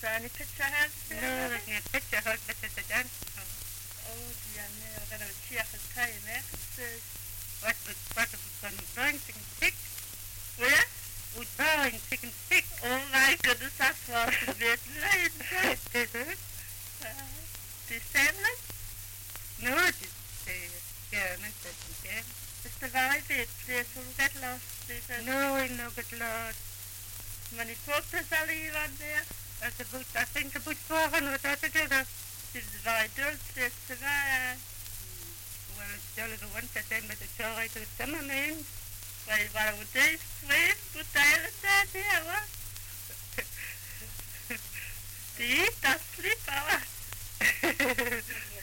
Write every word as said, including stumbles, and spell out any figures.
any picture house there? No, there's no picture house, but there's a dancing hall. Oh, dear, no, I'm going to check his time, eh? What was, what was going bowling chicken stick? Where? With bowling chicken stick. Oh, my goodness, that's what it's making late, right? Did it? Uh, the same, like? No, just, uh, yeah, I meant that, yeah. It's the very big place where we get lost, they said. No, I know, but lost. Many folks are leave on there. That's about, I think about four hundred altogether. It's the very dirt place, the very, Well, it's the only one that then, but it's all right to the summer, man. well, what would they swim? Good island down there, what? Do you eat or sleep, or what?